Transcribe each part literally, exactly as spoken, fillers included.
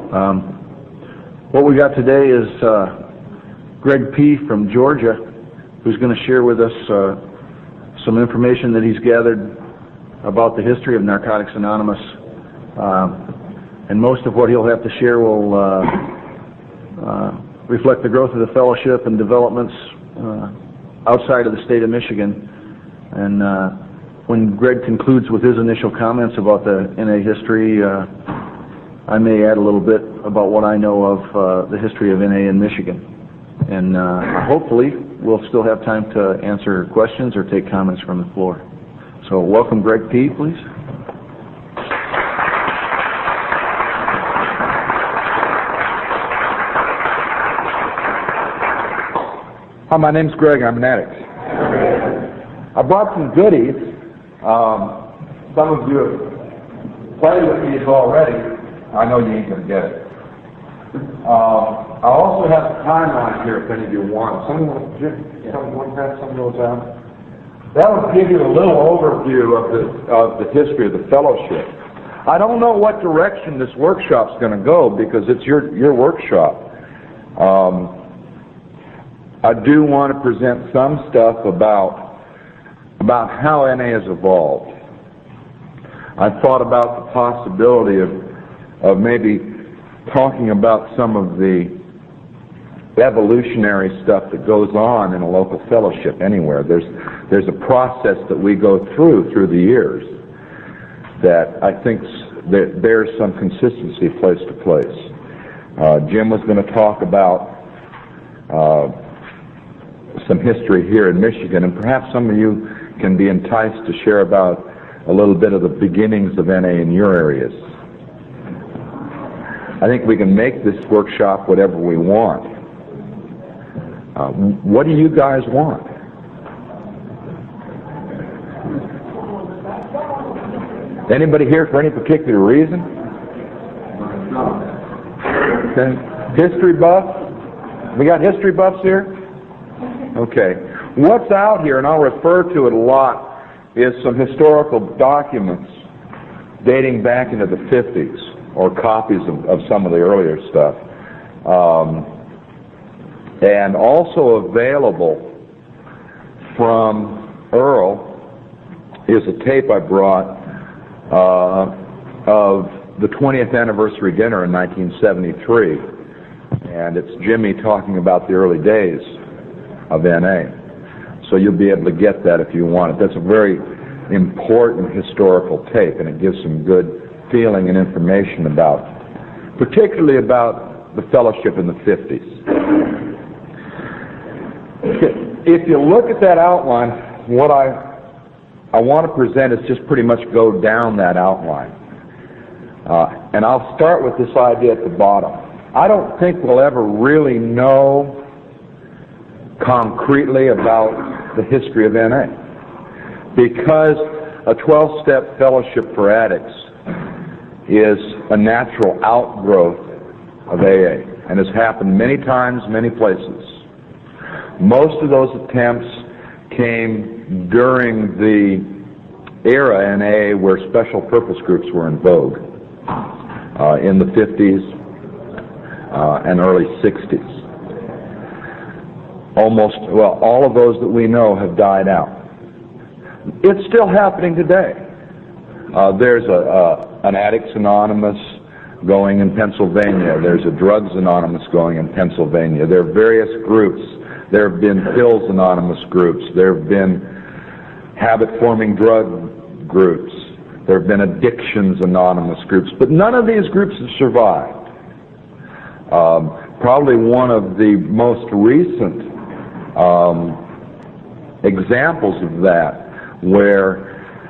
Um, what we got today is uh, Greg P. from Georgia, who's going to share with us uh, some information that he's gathered about the history of Narcotics Anonymous. Uh, and most of what he'll have to share will uh, uh, reflect the growth of the fellowship and developments uh, outside of the state of Michigan. And uh, when Greg concludes with his initial comments about the N A history, uh, I may add a little bit about what I know of uh, the history of N A in Michigan. And uh, hopefully we'll still have time to answer questions or take comments from the floor. So welcome Greg P., please. Hi, my name's Greg. I'm an addict. I brought some goodies. Um, some of you have played with these already. I know you ain't going to get it. Um, I also have a timeline here if any of you want. Someone, someone want to pass some of those out? That would give you a little overview of the, of the history of the fellowship. I don't know what direction this workshop's going to go because it's your, your workshop. Um, I do want to present some stuff about, about how N A has evolved. I thought about the possibility of, of maybe talking about some of the evolutionary stuff that goes on in a local fellowship anywhere. There's, there's a process that we go through through the years that I think that bears some consistency place to place. Uh, Jim was going to talk about uh, some history here in Michigan, and perhaps some of you can be enticed to share about a little bit of the beginnings of N A in your areas. I think we can make this workshop whatever we want. Uh, what do you guys want? Anybody here for any particular reason? Okay. History buff? We got history buffs here? Okay. What's out here, and I'll refer to it a lot, is some historical documents dating back into the fifties, or copies of, of some of the earlier stuff. Um, and also available from Earl is a tape I brought uh, of the twentieth anniversary dinner in nineteen seventy-three. And it's Jimmy talking about the early days of N A. So you'll be able to get that if you want it. That's a very important historical tape, and it gives some good feeling and information about, particularly about the fellowship in the fifties. If you look at that outline, what I I want to present is just pretty much go down that outline. Uh, and I'll start with this idea at the bottom. I don't think we'll ever really know concretely about the history of N A, because a twelve-step fellowship for addicts is a natural outgrowth of A A and has happened many times, many places. Most of those attempts came during the era in A A where special purpose groups were in vogue, uh, in the fifties uh, and early sixties. Almost, well, all of those that we know have died out. It's still happening today. Uh, there's a, a, an Addicts Anonymous going in Pennsylvania. There's a Drugs Anonymous going in Pennsylvania. There are various groups. There have been Pills Anonymous groups. There have been habit-forming drug groups. There have been Addictions Anonymous groups. But none of these groups have survived. Um, probably one of the most recent um, examples of that, where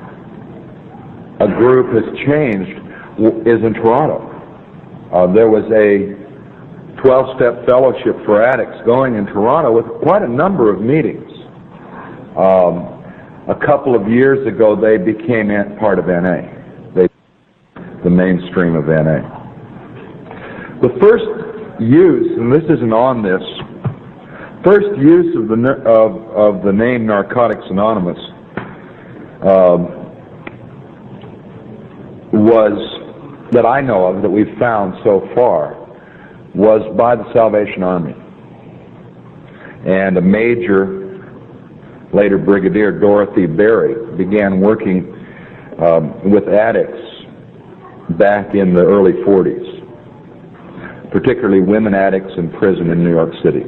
a group has changed, is in Toronto. Uh, there was a twelve-step fellowship for addicts going in Toronto with quite a number of meetings. Um, a couple of years ago, they became part of N A. They, the mainstream of N A. The first use, and this isn't on this, first use of the of, of the name Narcotics Anonymous um, was that I know of that we've found so far was by the Salvation Army. And a major, later Brigadier Dorothy Berry, began working um, with addicts back in the early forties, particularly women addicts in prison in New York City.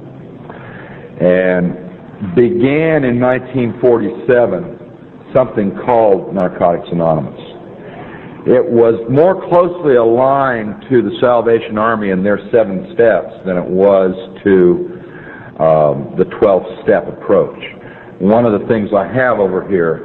And began in nineteen forty-seven something called Narcotics Anonymous. It was more closely aligned to the Salvation Army and their seven steps than it was to um, the twelve-step approach. One of the things I have over here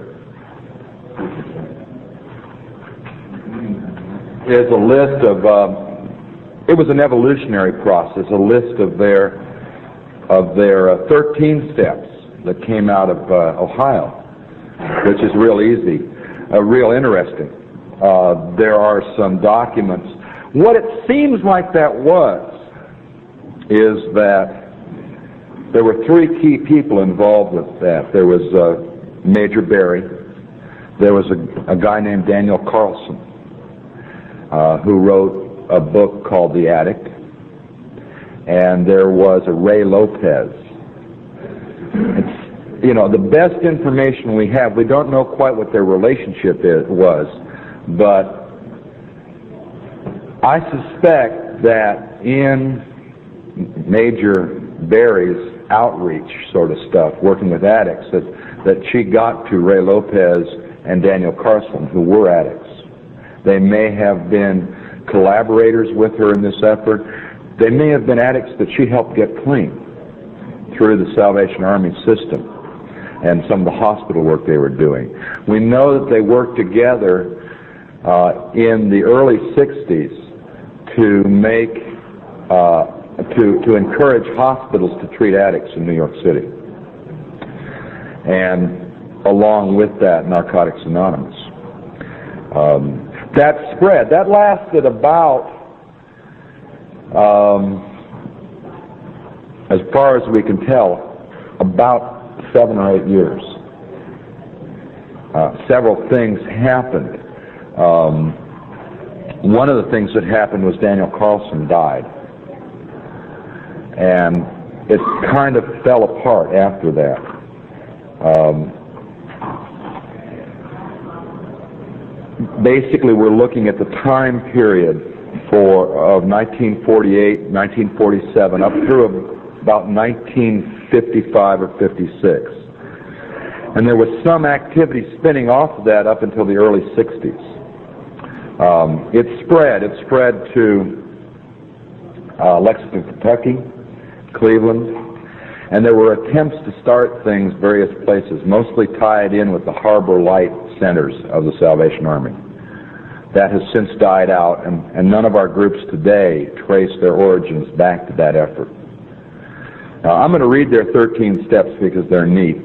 is a list of, um, it was an evolutionary process, a list of their of their uh, thirteen steps that came out of uh, Ohio, which is real easy, uh, real interesting. Uh, there are some documents. What it seems like that was is that there were three key people involved with that. There was uh, Major Berry. There was a, a guy named Daniel Carlson uh, who wrote a book called The Addict. And there was a Ray Lopez. It's, you know, the best information we have, we don't know quite what their relationship is, was, but I suspect that in Major Berry's outreach sort of stuff, working with addicts, that, that she got to Ray Lopez and Daniel Carlson, who were addicts. They may have been collaborators with her in this effort. They may have been addicts that she helped get clean through the Salvation Army system and some of the hospital work they were doing. We know that they worked together uh, in the early sixties to make, uh, to, to encourage hospitals to treat addicts in New York City. And along with that, Narcotics Anonymous. Um, that spread, that lasted about Um, as far as we can tell, about seven or eight years. Uh, several things happened. Um, one of the things that happened was Daniel Carlson died. And it kind of fell apart after that. Um, basically, we're looking at the time period for of nineteen forty-eight, nineteen forty-seven, up through about nineteen fifty-five or fifty-six. And there was some activity spinning off of that up until the early sixties. Um, it spread. It spread to uh, Lexington, Kentucky, Cleveland, and there were attempts to start things various places, mostly tied in with the Harbor Light centers of the Salvation Army. That has since died out, and, and none of our groups today trace their origins back to that effort. Now, I'm going to read their thirteen steps because they're neat.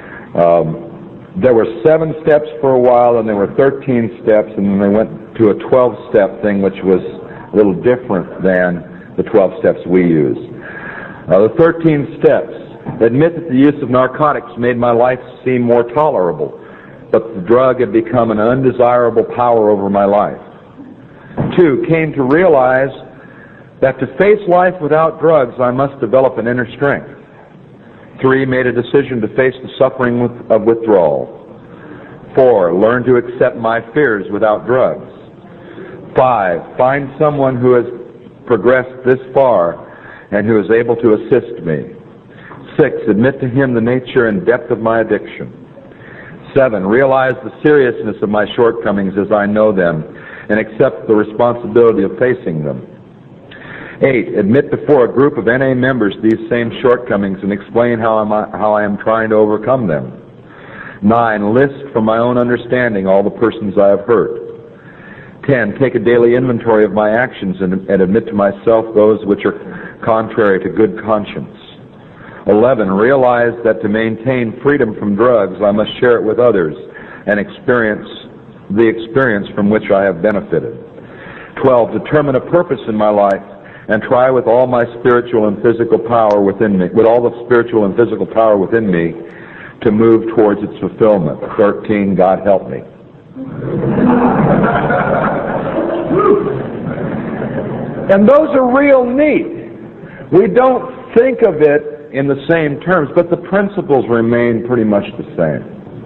Um, there were seven steps for a while, and there were thirteen steps, and then they went to a twelve-step thing, which was a little different than the twelve steps we use. Uh, the thirteen steps admit that the use of narcotics made my life seem more tolerable, but the drug had become an undesirable power over my life. Two, came to realize that to face life without drugs, I must develop an inner strength. Three, made a decision to face the suffering with, of withdrawal. Four, learned to accept my fears without drugs. Five, find someone who has progressed this far and who is able to assist me. Six, admit to him the nature and depth of my addiction. Seven, realize the seriousness of my shortcomings as I know them and accept the responsibility of facing them. Eight, admit before a group of N A members these same shortcomings and explain how, I'm, how I am trying to overcome them. Nine, list from my own understanding all the persons I have hurt. Ten, take a daily inventory of my actions and, and admit to myself those which are contrary to good conscience. Eleven, realize that to maintain freedom from drugs, I must share it with others and experience the experience from which I have benefited. Twelve, determine a purpose in my life and try with all my spiritual and physical power within me, with all the spiritual and physical power within me, to move towards its fulfillment. Thirteen, God help me. And those are real neat. We don't think of it in the same terms, but the principles remain pretty much the same.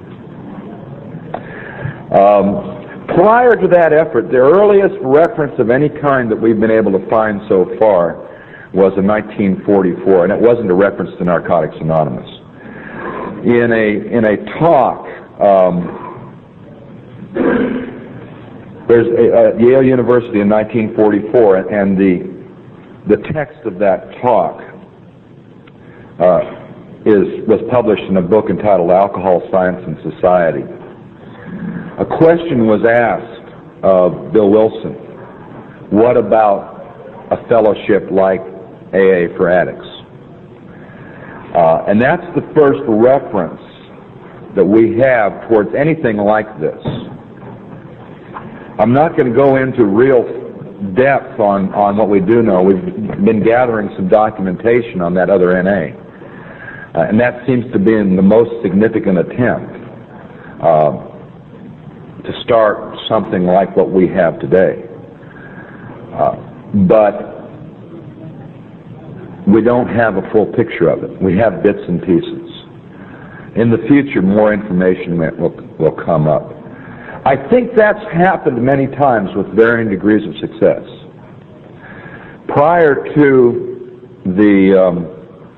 Um, prior to that effort, the earliest reference of any kind that we've been able to find so far was in nineteen forty-four, and it wasn't a reference to Narcotics Anonymous. In a in a talk, um, there's a, at Yale University in nineteen forty-four, and the the text of that talk uh, is was published in a book entitled Alcohol, Science, and Society. A question was asked of Bill Wilson: what about a fellowship like A A for addicts? Uh, and that's the first reference that we have towards anything like this. I'm not going to go into real depth on, on what we do know. We've been gathering some documentation on that other N A. Uh, and that seems to be in the most significant attempt uh, to start something like what we have today. Uh, but we don't have a full picture of it. We have bits and pieces. In the future, more information will, will come up. I think that's happened many times with varying degrees of success. Prior to the um,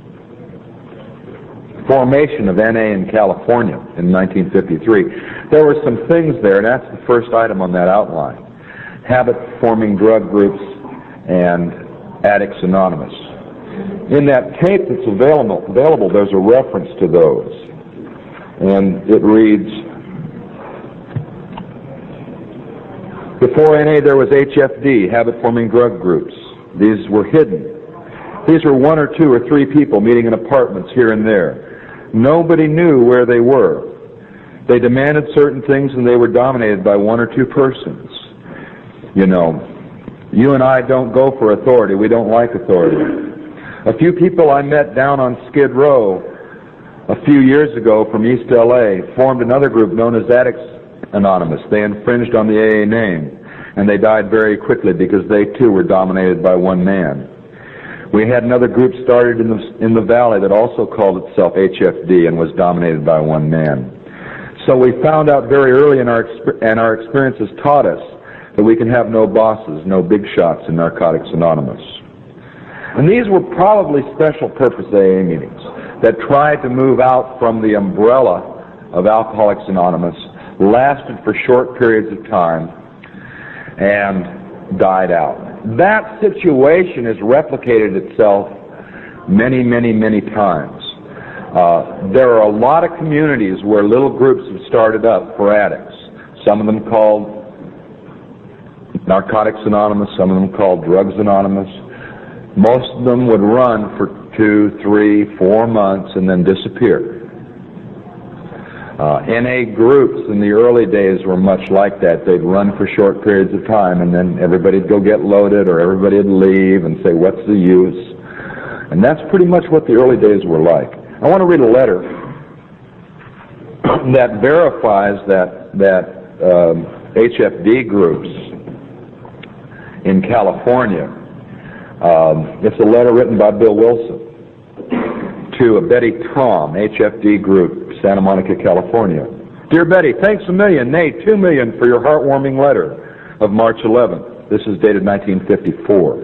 formation of N A in California in nineteen fifty-three, there were some things there, and that's the first item on that outline: habit-forming drug groups and Addicts Anonymous. In that tape that's available, available, there's a reference to those, and it reads, before N A there was H F D, habit-forming drug groups. These were hidden. These were one or two or three people meeting in apartments here and there. Nobody knew where they were. They demanded certain things, and they were dominated by one or two persons. You know, you and I don't go for authority. We don't like authority. A few people I met down on Skid Row a few years ago from East L A formed another group known as Addicts Anonymous. They infringed on the A A name, and they died very quickly because they too were dominated by one man. We had another group started in the, in the valley that also called itself H F D and was dominated by one man. So we found out very early in our, and our experiences taught us that we can have no bosses, no big shots in Narcotics Anonymous. And these were probably special purpose A A meetings that tried to move out from the umbrella of Alcoholics Anonymous, lasted for short periods of time, and died out. That situation has replicated itself many, many, many times. Uh, there are a lot of communities where little groups have started up for addicts. Some of them called Narcotics Anonymous, some of them called Drugs Anonymous. Most of them would run for two, three, four months and then disappear. Uh, N A groups in the early days were much like that. They'd run for short periods of time, and then everybody'd go get loaded, or everybody'd leave and say, what's the use? And that's pretty much what the early days were like. I want to read a letter that verifies that, that um, H F D groups in California. Um, it's a letter written by Bill Wilson to a Betty Tom, H F D group, Santa Monica, California. Dear Betty, thanks a million, nay, two million for your heartwarming letter of March eleventh. This is dated nineteen fifty-four.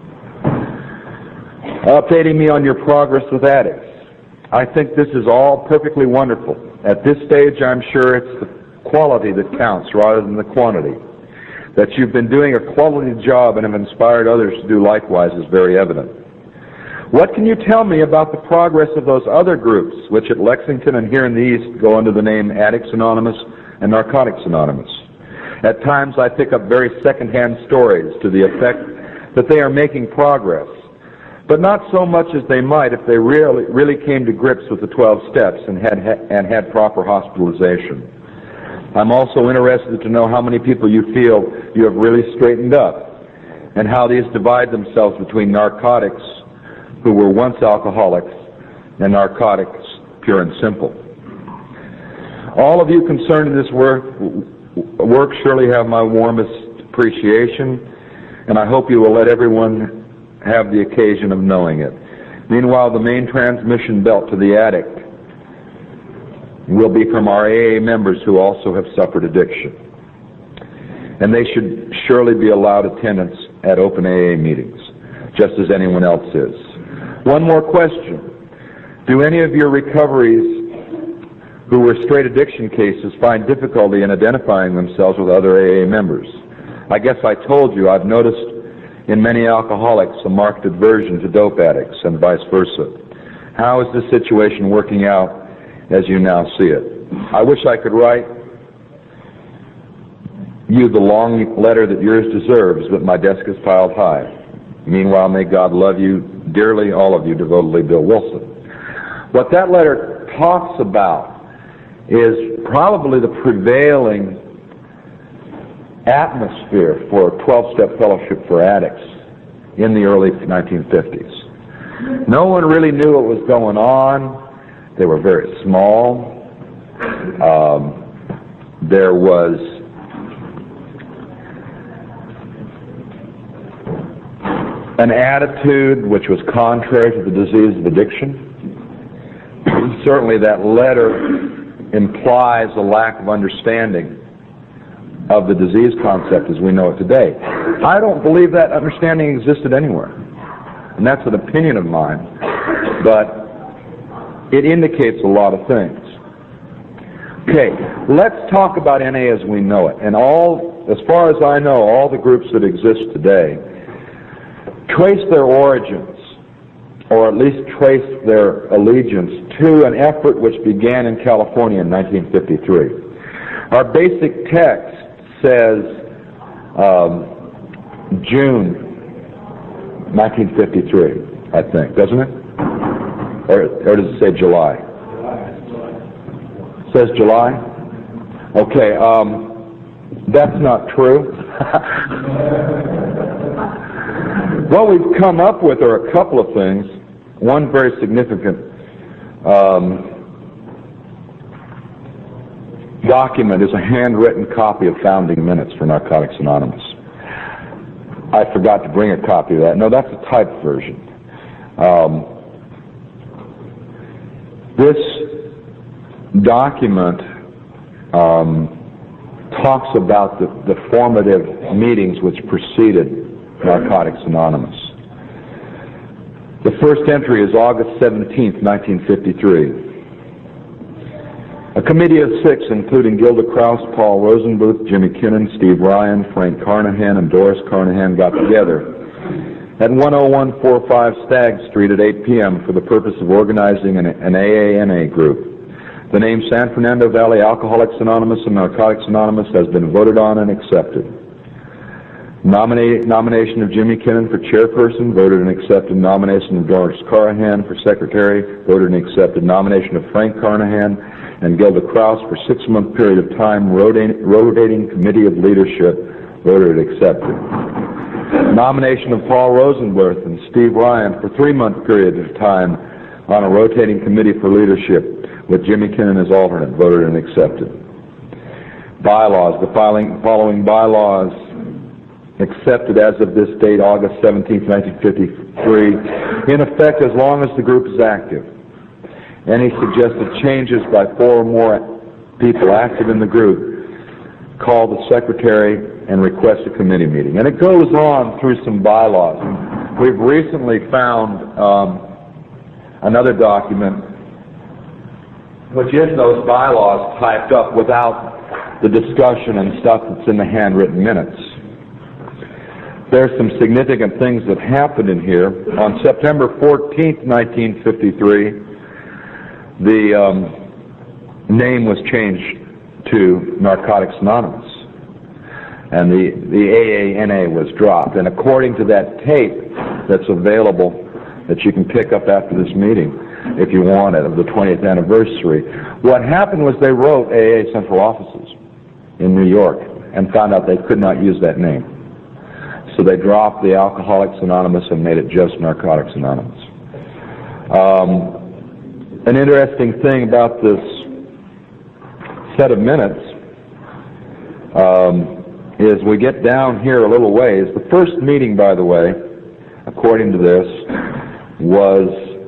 Updating me on your progress with addicts. I think this is all perfectly wonderful. At this stage, I'm sure it's the quality that counts rather than the quantity. That you've been doing a quality job and have inspired others to do likewise is very evident. What can you tell me about the progress of those other groups, which at Lexington and here in the East go under the name Addicts Anonymous and Narcotics Anonymous? At times I pick up very second-hand stories to the effect that they are making progress, but not so much as they might if they really, really came to grips with the twelve steps and had, and had proper hospitalization. I'm also interested to know how many people you feel you have really straightened up, and how these divide themselves between narcotics, who were once alcoholics, and narcotics, pure and simple. All of you concerned in this work, work surely have my warmest appreciation, and I hope you will let everyone have the occasion of knowing it. Meanwhile, the main transmission belt to the addict will be from our A A members who also have suffered addiction. And they should surely be allowed attendance at open A A meetings, just as anyone else is. One more question. Do any of your recoveries who were straight addiction cases find difficulty in identifying themselves with other A A members? I guess I told you I've noticed in many alcoholics a marked aversion to dope addicts and vice versa. How is this situation working out as you now see it? I wish I could write you the long letter that yours deserves, but my desk is piled high. Meanwhile, may God love you dearly, all of you, devotedly, Bill Wilson. What that letter talks about is probably the prevailing atmosphere for twelve-step fellowship for addicts in the early nineteen fifties. No one really knew what was going on. They were very small. Um, there was an attitude which was contrary to the disease of addiction. Certainly that letter implies a lack of understanding of the disease concept as we know it today. I don't believe that understanding existed anywhere. And that's an opinion of mine. But it indicates a lot of things. Okay, let's talk about N A as we know it. And all, as far as I know, all the groups that exist today trace their origins, or at least trace their allegiance to an effort which began in California in nineteen fifty-three. Our basic text says um, June nineteen fifty-three, I think, doesn't it? Or, or does it say July? It says July? Okay, um, that's not true. What we've come up with are a couple of things. One very significant um, document is a handwritten copy of Founding Minutes for Narcotics Anonymous. I forgot to bring a copy of that. No, that's a typed version. Um, this document um, talks about the, the formative meetings which preceded Narcotics Anonymous. The first entry is August seventeenth, nineteen fifty-three. A committee of six, including Gilda Krause, Paul Rosenbluth, Jimmy Kinnon, Steve Ryan, Frank Carnahan, and Doris Carnahan got together at one oh one forty-five Stagg Street at eight p.m. for the purpose of organizing an, an A A N A group. The name San Fernando Valley Alcoholics Anonymous and Narcotics Anonymous has been voted on and accepted. Nominate, nomination of Jimmy Kinnon for chairperson, voted and accepted. Nomination of Doris Carnahan for secretary, voted and accepted. Nomination of Frank Carnahan and Gilda Krause for six-month period of time, rotating, rotating committee of leadership, voted and accepted. Nomination of Paul Rosenbluth and Steve Ryan for three-month period of time on a rotating committee for leadership with Jimmy Kinnon as alternate, voted and accepted. Bylaws. The following, following bylaws accepted as of this date, August seventeenth, nineteen fifty-three, in effect as long as the group is active. Any suggested changes by four or more people active in the group, call the secretary and request a committee meeting. And it goes on through some bylaws. We've recently found um, another document which is those bylaws typed up without the discussion and stuff that's in the handwritten minutes. There's some significant things that happened in here. On September fourteenth, nineteen fifty-three, the um, name was changed to Narcotics Anonymous, and the, the A A N A was dropped. And according to that tape that's available, that you can pick up after this meeting, if you want it, of the twentieth anniversary, what happened was they wrote A A Central Offices in New York and found out they could not use that name. So they dropped the Alcoholics Anonymous and made it just Narcotics Anonymous. Um, an interesting thing about this set of minutes, um, is we get down here a little ways. The first meeting, by the way, according to this, was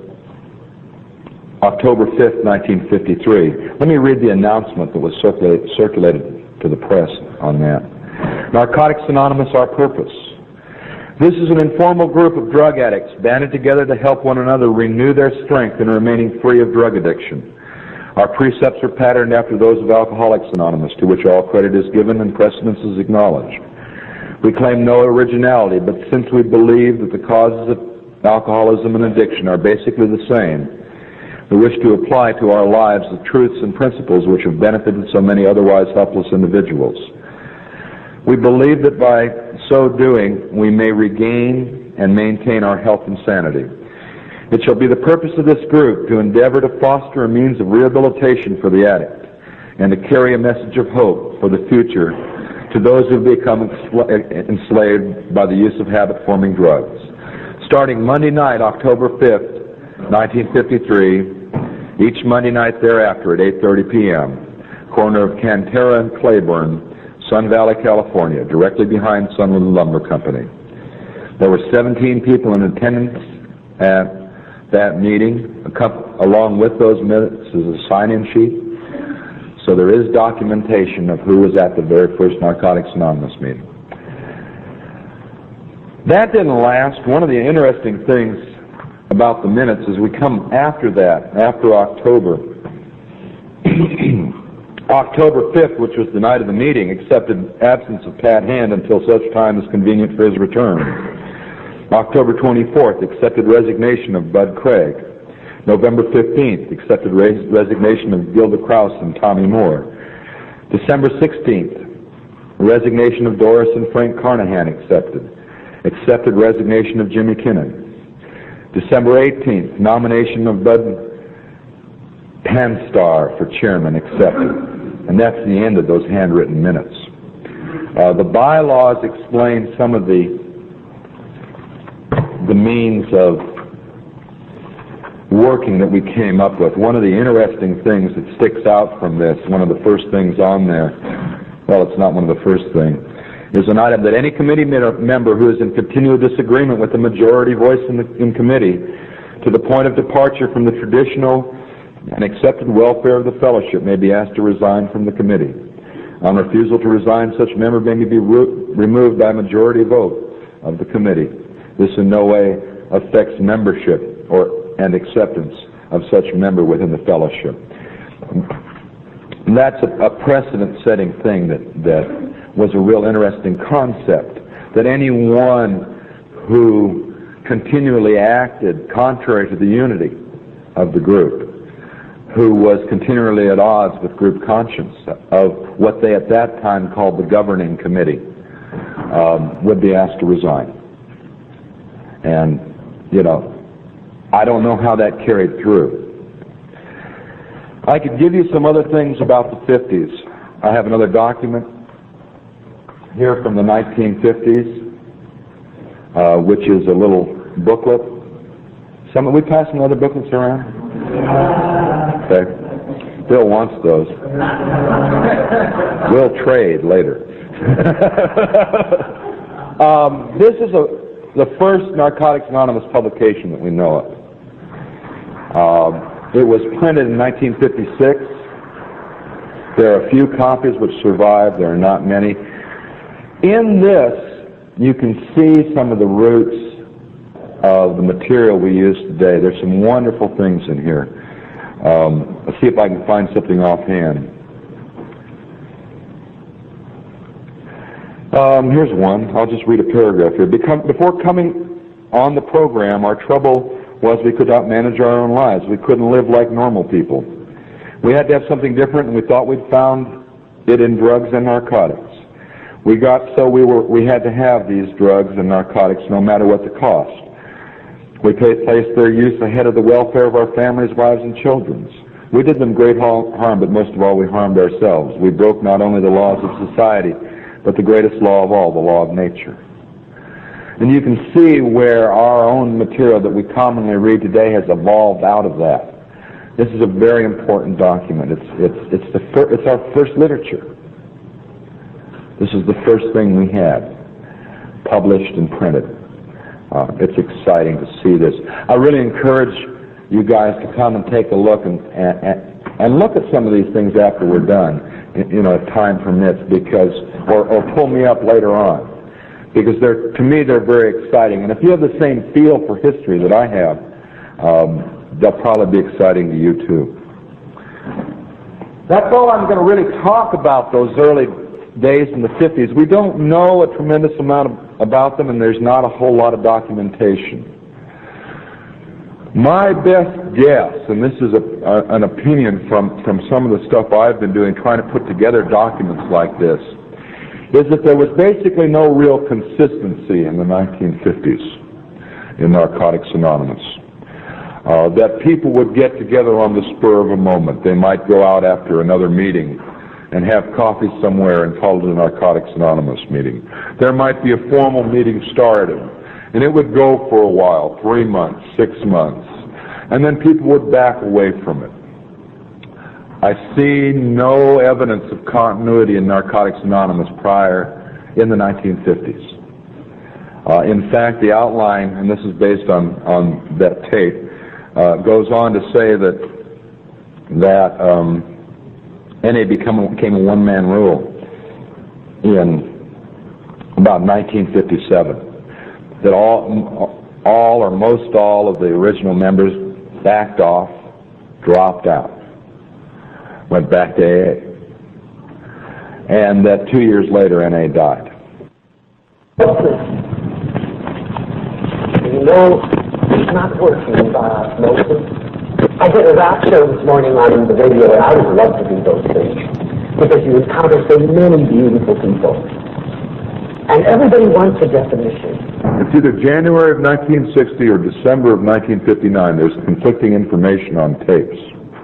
October fifth, nineteen fifty-three. Let me read the announcement that was circulated, circulated to the press on that. Narcotics Anonymous, our purpose. This is an informal group of drug addicts banded together to help one another renew their strength in remaining free of drug addiction. Our precepts are patterned after those of Alcoholics Anonymous, to which all credit is given and precedence is acknowledged. We claim no originality, but since we believe that the causes of alcoholism and addiction are basically the same, we wish to apply to our lives the truths and principles which have benefited so many otherwise helpless individuals. We believe that by so doing, we may regain and maintain our health and sanity. It shall be the purpose of this group to endeavor to foster a means of rehabilitation for the addict and to carry a message of hope for the future to those who have become enslaved by the use of habit-forming drugs. Starting Monday night, October fifth, nineteen fifty-three, each Monday night thereafter at eight thirty p.m., corner of Cantera and Claiborne, Sun Valley, California, directly behind Sunland Lumber Company. There were seventeen people in attendance at that meeting. Along with those minutes is a sign-in sheet. So there is documentation of who was at the very first Narcotics Anonymous meeting. That didn't last. One of the interesting things about the minutes is we come after that, after October. October fifth, which was the night of the meeting, accepted absence of Pat Hand until such time as convenient for his return. October twenty-fourth, accepted resignation of Bud Craig. November fifteenth, accepted res- resignation of Gilda Krause and Tommy Moore. December sixteenth, resignation of Doris and Frank Carnahan accepted. Accepted resignation of Jimmy Kinnan. December eighteenth, nomination of Bud Panstar for chairman accepted. And that's the end of those handwritten minutes. Uh, the bylaws explain some of the the means of working that we came up with. One of the interesting things that sticks out from this, one of the first things on there, well, it's not one of the first things, is an item that any committee member who is in continual disagreement with the majority voice in, the, in committee to the point of departure from the traditional and accepted welfare of the fellowship may be asked to resign from the committee. On refusal to resign, such member may be re- removed by majority vote of the committee. This in no way affects membership or and acceptance of such member within the fellowship. And that's a, a precedent-setting thing that, that was a real interesting concept, that anyone who continually acted contrary to the unity of the group, who was continually at odds with group conscience of what they at that time called the governing committee, um, would be asked to resign. And, you know, I don't know how that carried through. I could give you some other things about the fifties. I have another document here from the nineteen fifties, uh, which is a little booklet. Some, we pass some other booklets around? Okay. Bill wants those. We'll trade later. um, this is a, the first Narcotics Anonymous publication that we know of. Um, it was printed in nineteen fifty-six. There are a few copies which survive. There are not many. In this, you can see some of the roots of the material we use today. There's some wonderful things in here. Um, let's see if I can find something offhand. Um, here's one. I'll just read a paragraph here. Become, before coming on the program, our trouble was we could not manage our own lives. We couldn't live like normal people. We had to have something different, and we thought we'd found it in drugs and narcotics. We got so we were we had to have these drugs and narcotics no matter what the cost. We placed their use ahead of the welfare of our families, wives, and children. We did them great harm, but most of all we harmed ourselves. We broke not only the laws of society, but the greatest law of all, the law of nature. And you can see where our own material that we commonly read today has evolved out of that. This is a very important document. It's it's it's the fir- it's our first literature. This is the first thing we had, published and printed. Uh, it's exciting to see this. I really encourage you guys to come and take a look and, and, and look at some of these things after we're done, you know, if time permits, because, or, or pull me up later on, because they're, to me, they're very exciting. And if you have the same feel for history that I have, um, they'll probably be exciting to you too. That's all I'm going to really talk about, those early days in the fifties. We don't know a tremendous amount of, about them, and there's not a whole lot of documentation. My best guess, and this is a, a, an opinion from, from some of the stuff I've been doing, trying to put together documents like this, is that there was basically no real consistency in the nineteen fifties in Narcotics Anonymous. Uh, that people would get together on the spur of a moment. They might go out after another meeting and have coffee somewhere and call it a Narcotics Anonymous meeting. There might be a formal meeting started, and it would go for a while, three months, six months, and then people would back away from it. I see no evidence of continuity in Narcotics Anonymous prior in the nineteen fifties. Uh, in fact, the outline, and this is based on, on that tape, uh, goes on to say that that um, N A become, became a one-man rule in about nineteen fifty-seven. That all, all or most all of the original members backed off, dropped out, went back to A A, and that two years later N A died. You know, it's not working by osmosis. I did a rock show this morning on the radio, and I would love to do those things, because you encounter so many beautiful people. And everybody wants a definition. It's either January of nineteen sixty or December of nineteen fifty-nine. There's conflicting information on tapes.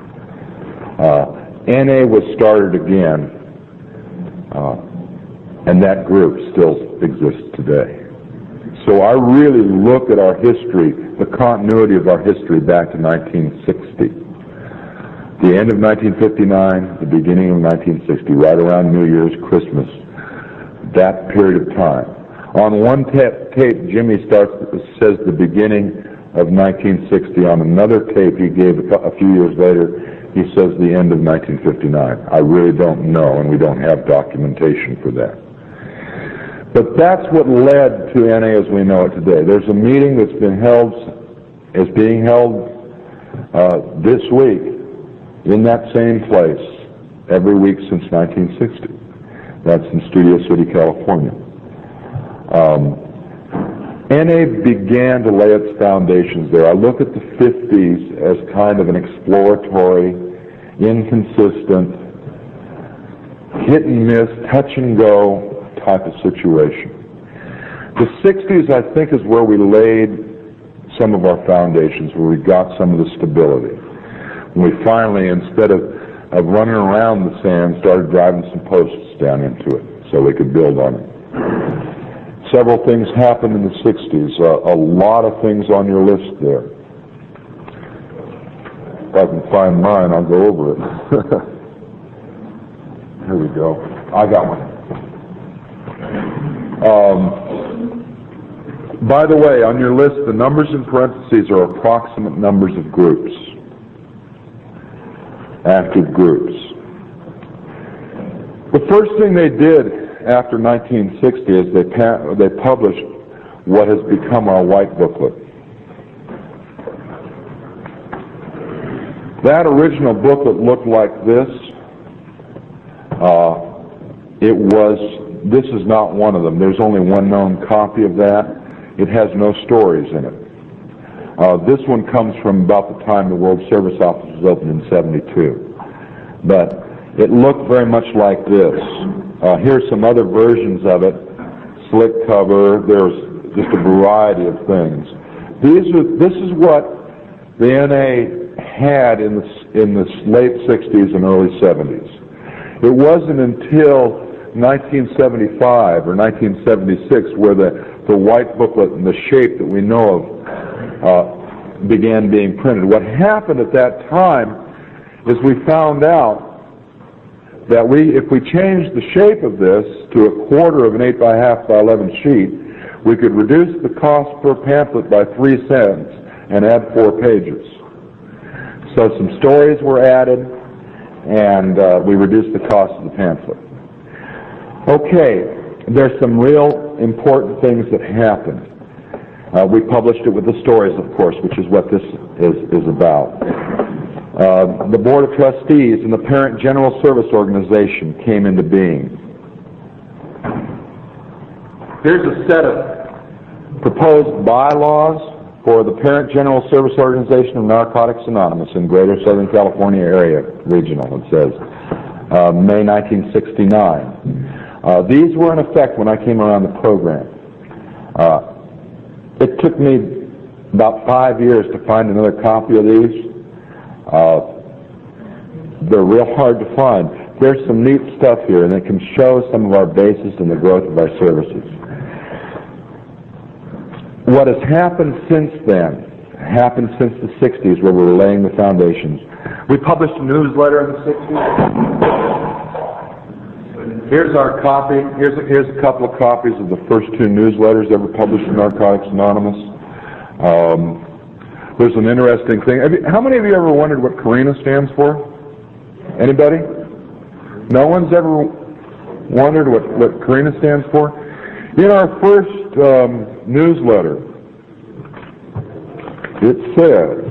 Uh, N A was started again, uh, and that group still exists today. So I really look at our history, the continuity of our history back to nineteen sixty. The end of nineteen fifty-nine, the beginning of nineteen sixty, right around New Year's, Christmas, that period of time. On one tape, tape Jimmy starts says the beginning of nineteen sixty. On another tape he gave a, a few years later, he says the end of nineteen fifty-nine. I really don't know, and we don't have documentation for that. But that's what led to N A as we know it today. There's a meeting that's been held, is being held uh, this week in that same place every week since nineteen sixty. That's in Studio City, California. Um, N A began to lay its foundations there. I look at the fifties as kind of an exploratory, inconsistent, hit and miss, touch and go type of situation. The sixties, I think, is where we laid some of our foundations, where we got some of the stability. When we finally, instead of, of running around the sand, started driving some posts down into it so we could build on it. Several things happened in the sixties, uh, a lot of things on your list there. If I can find mine, I'll go over it. Here we go. I got one. Um, by the way, on your list, the numbers in parentheses are approximate numbers of groups, active groups. The first thing they did after nineteen sixty is they, pa- they published what has become our white booklet. That original booklet looked like this. Uh, it was This is not one of them. There's only one known copy of that. It has no stories in it. Uh, this one comes from about the time the World Service Office was opened in seventy-two. But it looked very much like this. Uh, here's some other versions of it. Slick cover. There's just a variety of things. These are, this is what the N A had in the, in the late sixties and early seventies. It wasn't until nineteen seventy-five or nineteen seventy-six where the, the white booklet and the shape that we know of uh, began being printed. What happened at that time is we found out that we, if we changed the shape of this to a quarter of an eight by half by eleven sheet, we could reduce the cost per pamphlet by three cents and add four pages. So some stories were added, and uh, we reduced the cost of the pamphlet. Okay, there's some real important things that happened. Uh, we published it with the stories, of course, which is what this is, is about. Uh, the Board of Trustees and the Parent General Service Organization came into being. Here's a set of proposed bylaws for the Parent General Service Organization of Narcotics Anonymous in Greater Southern California area, regional, it says, uh, May nineteen sixty-nine. Uh, these were in effect when I came around the program. Uh, it took me about five years to find another copy of these. Uh, they're real hard to find. There's some neat stuff here, and it can show some of our basis in the growth of our services. What has happened since then, happened since the sixties, where we were laying the foundations. We published a newsletter in the sixties. Here's our copy. Here's a, here's a couple of copies of the first two newsletters ever published in Narcotics Anonymous. Um, there's an interesting thing. Have you, how many of you ever wondered what CARINA stands for? Anybody? No one's ever wondered what, what CARINA stands for? In our first um, newsletter, it says,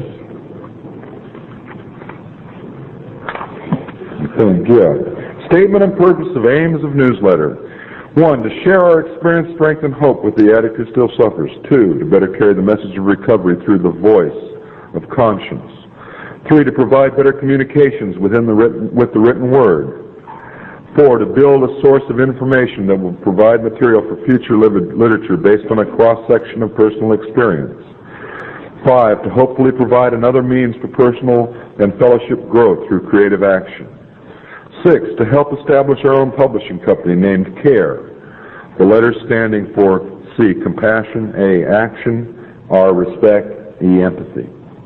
feeling good. Statement and purpose of aims of newsletter. One, to share our experience, strength, and hope with the addict who still suffers. Two, to better carry the message of recovery through the voice of conscience. Three, to provide better communications within the written, with the written word. Four, to build a source of information that will provide material for future literature based on a cross-section of personal experience. Five, to hopefully provide another means for personal and fellowship growth through creative action. Six, to help establish our own publishing company named CARE, the letters standing for C, compassion, A, action, R, respect, E, empathy.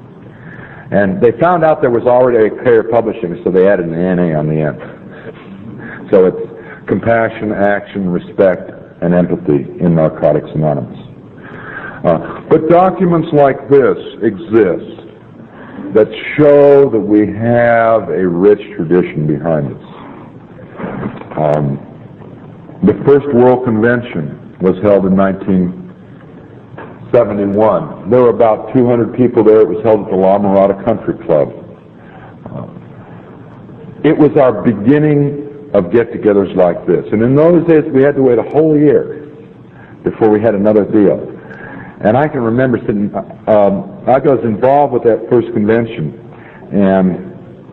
And they found out there was already a CARE publishing, so they added an N A on the end. So it's compassion, action, respect, and empathy in Narcotics Anonymous. Uh, but documents like this exist that show that we have a rich tradition behind us. Um, the first World Convention was held in nineteen seventy-one. There were about two hundred people there. It was held at the La Mirada Country Club. Uh, it was our beginning of get-togethers like this. And in those days, we had to wait a whole year before we had another deal. And I can remember sitting, um, I was involved with that first convention, and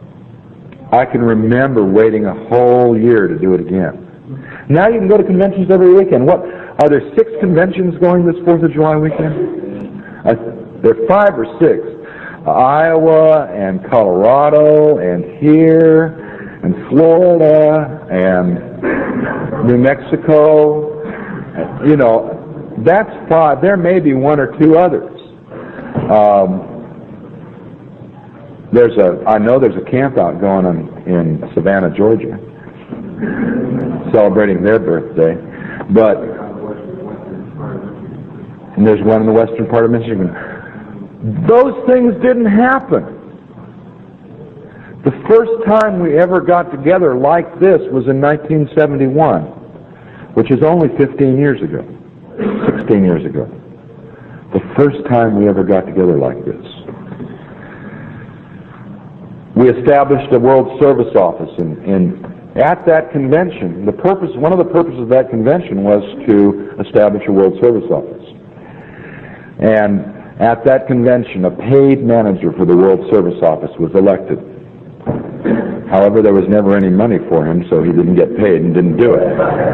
I can remember waiting a whole year to do it again. Now you can go to conventions every weekend. What, are there six conventions going this fourth of July weekend? Uh, there are five or six. Uh, Iowa and Colorado and here and Florida and New Mexico. Uh, you know, that's five. There may be one or two others. Um, there's a, I know there's a camp out going on in Savannah, Georgia, celebrating their birthday. But and there's one in the western part of Michigan. Those things didn't happen. The first time we ever got together like this was in nineteen seventy-one, which is only fifteen years ago. sixteen years ago. The first time we ever got together like this. We established a World Service Office, and, and at that convention, the purpose, one of the purposes of that convention was to establish a World Service Office. And at that convention, a paid manager for the World Service Office was elected. However, there was never any money for him, so he didn't get paid and didn't do it.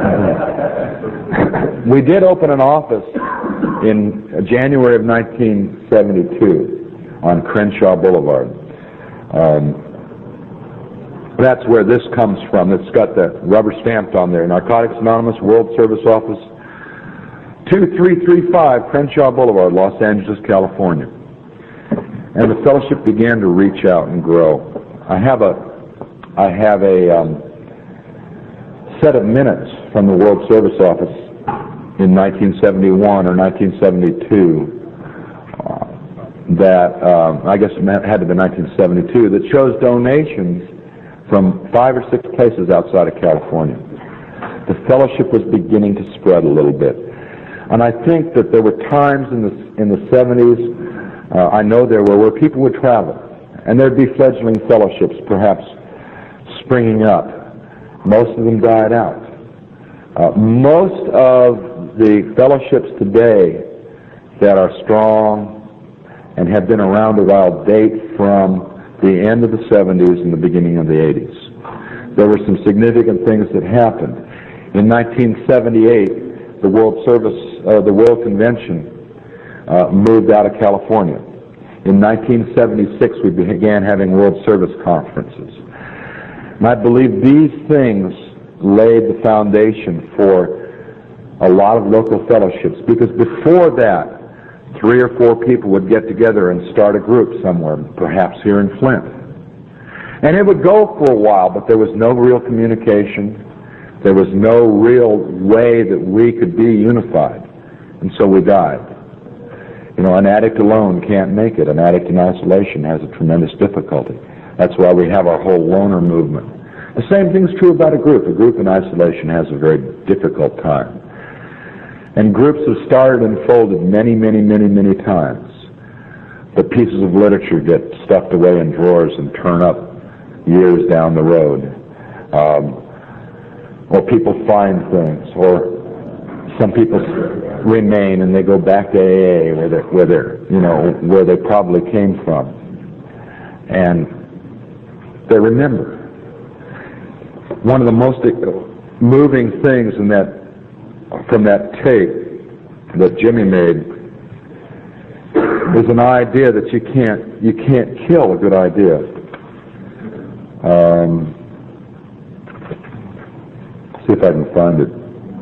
We did open an office in January of nineteen seventy-two on Crenshaw Boulevard. Um, that's where this comes from. It's got the rubber stamped on there. Narcotics Anonymous World Service Office, two three three five Crenshaw Boulevard, Los Angeles, California. And the fellowship began to reach out and grow. I have a, I have a um, set of minutes from the World Service Office in nineteen seventy-one or nineteen seventy-two uh, that, uh, I guess it had to be nineteen seventy-two, that shows donations from five or six places outside of California. The fellowship was beginning to spread a little bit. And I think that there were times in the, in the seventies, uh, I know there were, where people would travel, and there'd be fledgling fellowships perhaps springing up. Most of them died out. Uh, most of the fellowships today that are strong and have been around a while date from the end of the seventies and the beginning of the eighties. There were some significant things that happened. In nineteen seventy-eight, the World Service, uh, the World Convention uh, moved out of California. In nineteen seventy-six, we began having World Service conferences. And I believe these things laid the foundation for a lot of local fellowships, because before that, three or four people would get together and start a group somewhere, perhaps here in Flint. And it would go for a while, but there was no real communication. There was no real way that we could be unified. And so we died. You know, an addict alone can't make it. An addict in isolation has a tremendous difficulty. That's why we have our whole loner movement. The same thing's true about a group. A group in isolation has a very difficult time. And groups have started and folded many, many, many, many times. But pieces of literature get stuffed away in drawers and turn up years down the road. Um, or people find things, or some people remain and they go back to A A where they're, where they're, you know, where they probably came from. And they remember. One of the most moving things in that from that tape that Jimmy made is an idea that you can't you can't kill a good idea. Um, see if I can find it.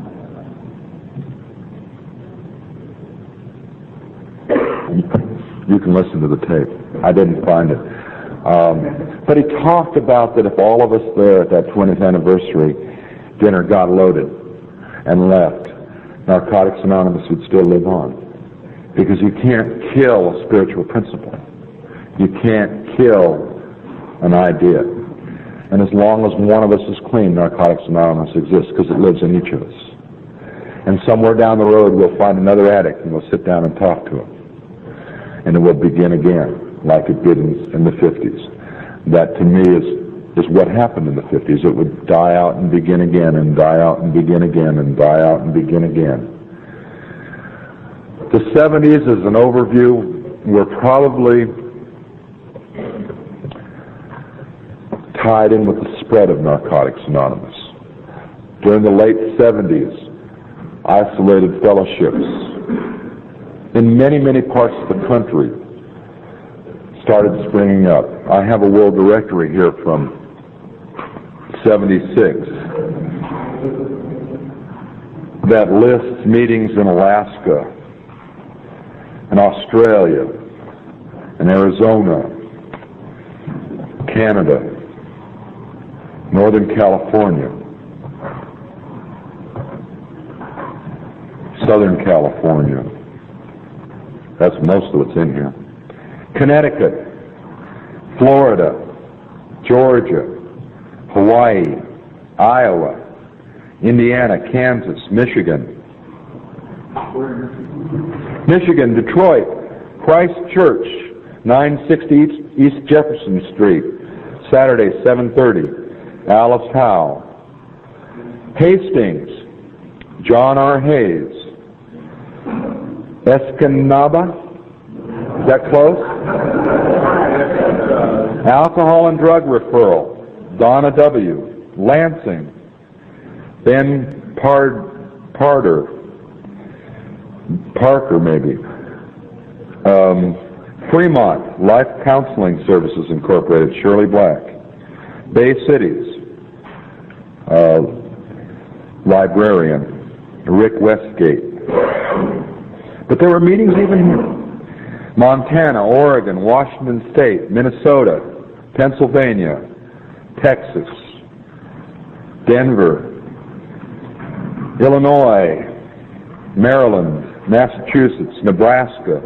You can listen to the tape. I didn't find it. Um, but he talked about that if all of us there at that twentieth anniversary dinner got loaded and left, Narcotics Anonymous would still live on. Because you can't kill a spiritual principle. You can't kill an idea. And as long as one of us is clean, Narcotics Anonymous exists because it lives in each of us. And somewhere down the road we'll find another addict and we'll sit down and talk to him. And it will begin again, like it did in, in the fifties. That to me is is what happened in the fifties. It would die out and begin again, and die out and begin again, and die out and begin again. The seventies, as an overview, were probably tied in with the spread of Narcotics Anonymous. During the late seventies, isolated fellowships in many, many parts of the country started springing up. I have a world directory here from seventy-six that lists meetings in Alaska and Australia and Arizona, Canada, Northern California, Southern California. That's most of what's in here. Connecticut, Florida, Georgia, Hawaii, Iowa, Indiana, Kansas, Michigan. Michigan, Detroit, Christ Church, nine sixty East Jefferson Street, Saturday, seven thirty. Alice Howe. Hastings, John R. Hayes. Escanaba, is that close? Alcohol and drug referral, Donna W. Lansing, Ben Pard, Parder, Parker maybe. Um, Fremont, Life Counseling Services Incorporated, Shirley Black. Bay Cities, uh, librarian, Rick Westgate. But there were meetings even here. Montana, Oregon, Washington State, Minnesota, Pennsylvania, Texas, Denver, Illinois, Maryland, Massachusetts, Nebraska,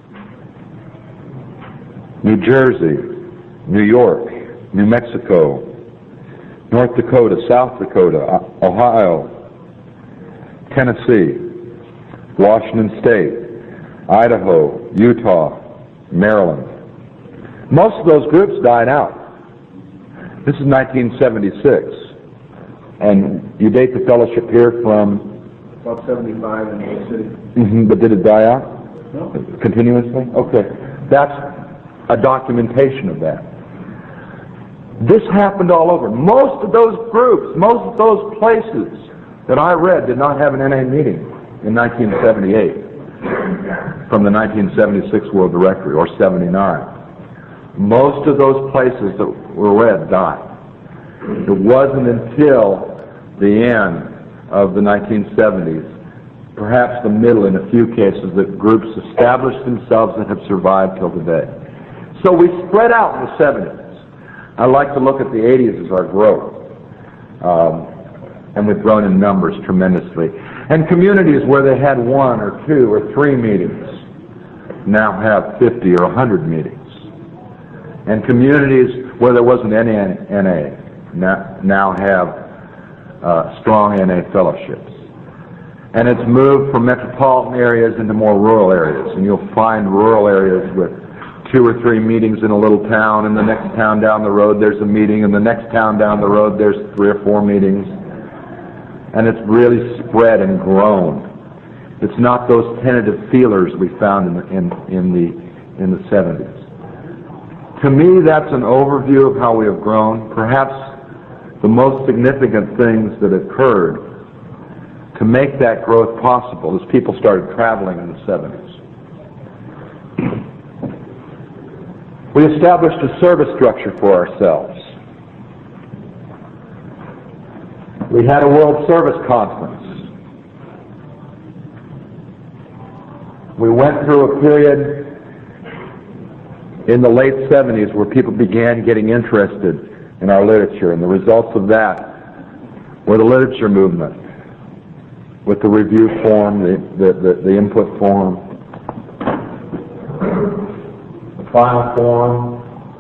New Jersey, New York, New Mexico, North Dakota, South Dakota, Ohio, Tennessee, Washington State, Idaho, Utah, Maryland. Most of those groups died out. This is nineteen seventy-six. And you date the fellowship here from? About seventy-five in the city. Mm-hmm, but did it die out? No. Continuously? Okay. That's a documentation of that. This happened all over. Most of those groups, most of those places that I read did not have an N A meeting in nineteen seventy-eight from the nineteen seventy-six World Directory, or seventy-nine. Most of those places that were read died. It wasn't until the end of the nineteen seventies, perhaps the middle in a few cases, that groups established themselves and have survived till today. So we spread out in the seventies. I like to look at the eighties as our growth. Um, and we've grown in numbers tremendously. And communities where they had one or two or three meetings now have fifty or one hundred meetings. And communities where there wasn't any N A now, now have uh, strong N A fellowships. And it's moved from metropolitan areas into more rural areas. And you'll find rural areas with two or three meetings in a little town, and the next town down the road there's a meeting, and the next town down the road there's three or four meetings. And it's really spread and grown. It's not those tentative feelers we found in the, in, in the, in the seventies. To me, that's an overview of how we have grown. Perhaps the most significant things that occurred to make that growth possible is people started traveling in the seventies. We established a service structure for ourselves. We had a World Service Conference. We went through a period in the late seventies where people began getting interested in our literature, and the results of that were the literature movement, with the review form, the, the, the, the input form, the file form,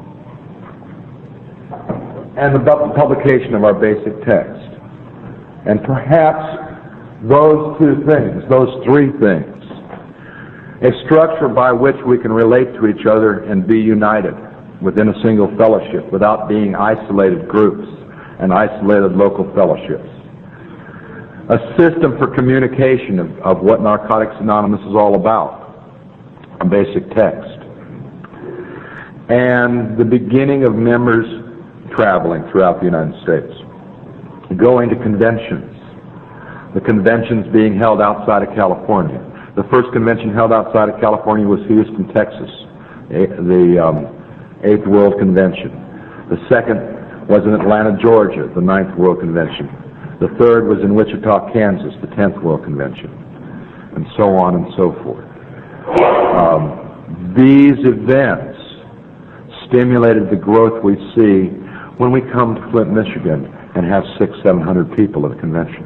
and the publication of our basic text. And perhaps those two things, those three things, a structure by which we can relate to each other and be united within a single fellowship without being isolated groups and isolated local fellowships. A system for communication of, of what Narcotics Anonymous is all about, a basic text. And the beginning of members traveling throughout the United States, going to conventions, the conventions being held outside of California. The first convention held outside of California was Houston, Texas, the um, Eighth World Convention. The second was in Atlanta, Georgia, the Ninth World Convention. The third was in Wichita, Kansas, the Tenth World Convention, and so on and so forth. Um, these events stimulated the growth we see when we come to Flint, Michigan, and have six, seven hundred people at a convention.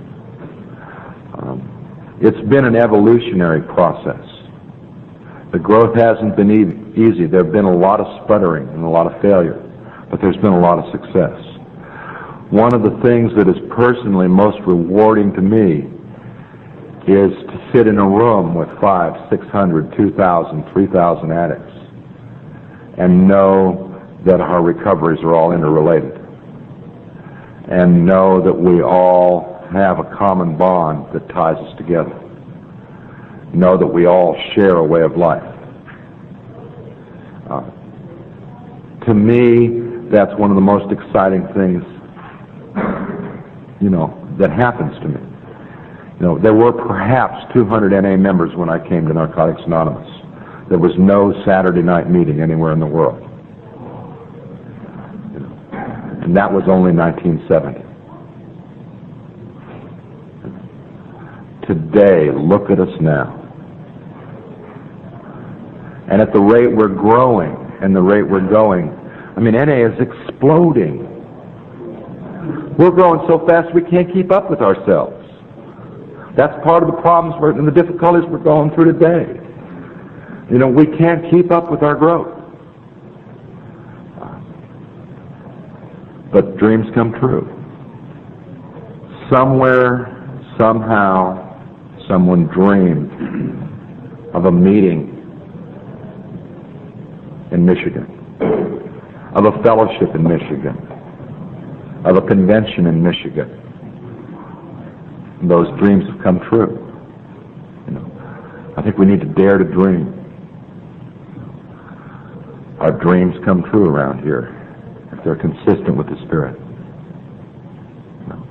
Um, it's been an evolutionary process. The growth hasn't been e- easy. There have been a lot of sputtering and a lot of failure, but there's been a lot of success. One of the things that is personally most rewarding to me is to sit in a room with five, six hundred, two thousand, three thousand addicts and know that our recoveries are all interrelated, and know that we all have a common bond that ties us together. Know that we all share a way of life. Uh, to me, that's one of the most exciting things, you know, that happens to me. You know, there were perhaps two hundred N A members when I came to Narcotics Anonymous. There was no Saturday night meeting anywhere in the world. You know, and that was only nineteen seventy. Today, look at us now. And at the rate we're growing and the rate we're going, I mean, N A is exploding. We're growing so fast we can't keep up with ourselves. That's part of the problems we're, and the difficulties we're going through today. You know, we can't keep up with our growth. But dreams come true. Somewhere, somehow, someone dreamed of a meeting in Michigan, of a fellowship in Michigan, of a convention in Michigan. And those dreams have come true. You know, I think we need to dare to dream. Our dreams come true around here if they're consistent with the Spirit. You know.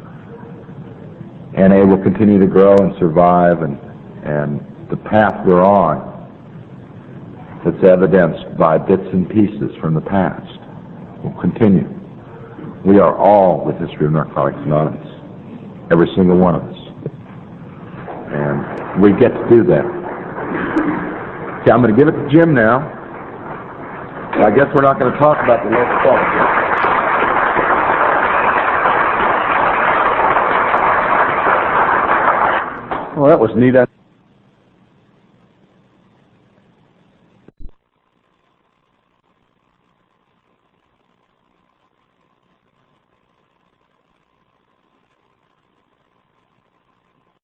N A will continue to grow and survive, and and the path we're on that's evidenced by bits and pieces from the past will continue. We are all the history of Narcotics Anonymous, every single one of us. And we get to do that. Okay, I'm going to give it to Jim now. I guess we're not going to talk about the local politics. Well, that was neat.